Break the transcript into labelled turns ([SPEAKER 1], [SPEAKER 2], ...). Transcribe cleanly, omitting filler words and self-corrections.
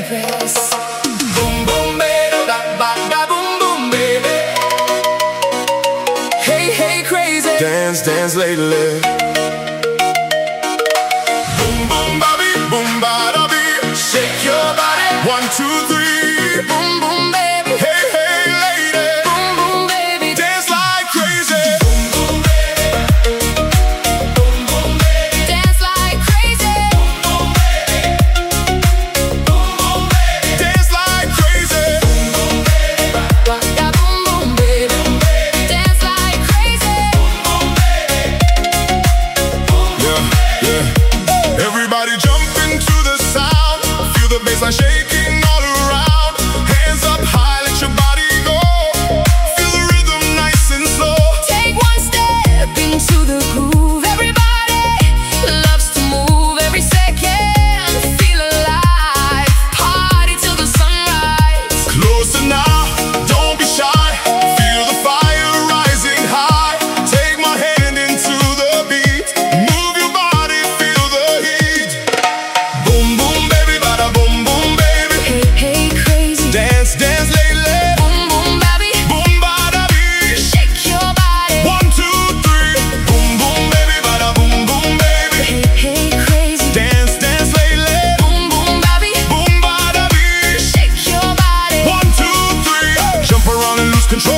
[SPEAKER 1] press. Boom boom baby, da ba da boom boom baby. Hey hey crazy,
[SPEAKER 2] dance dance lately. Boom boom bobby, boom ba da bee.
[SPEAKER 1] shake your body.
[SPEAKER 2] 1, 2, 3.
[SPEAKER 1] Boom boom baby,
[SPEAKER 2] Hey hey lady,
[SPEAKER 1] boom boom baby.
[SPEAKER 2] dance like crazy.
[SPEAKER 1] Boom boom baby, boom boom baby. Dance like crazy. Boom boom baby, boom boom baby.
[SPEAKER 2] Dance like crazy.
[SPEAKER 1] Boom boom baby, rock that boom boom baby. Dance like crazy. Boom boom baby,
[SPEAKER 2] Yeah, yeah. Everybody jump into the sound. Feel the bassline shaking all around. Hands up high, let your body go. Feel the rhythm nice and slow.
[SPEAKER 1] take one step into the groove. Everybody loves to move every second. Feel alive, party till the sunrise.
[SPEAKER 2] Closer now, don't be shy. Feel the fire rising high. Take my hand into the beat. Move your body, feel the heat. Boom boom baby, bada boom boom baby.
[SPEAKER 1] Hey hey crazy,
[SPEAKER 2] Dance dance lately.
[SPEAKER 1] boom boom baby.
[SPEAKER 2] Boom bada bee.
[SPEAKER 1] Shake your body.
[SPEAKER 2] 1, 2, 3. Boom boom baby, bada boom boom baby.
[SPEAKER 1] Hey hey crazy,
[SPEAKER 2] Dance dance lately.
[SPEAKER 1] boom boom baby.
[SPEAKER 2] Boom bada bee.
[SPEAKER 1] Shake your body.
[SPEAKER 2] 1, 2, 3. Jump around and lose control.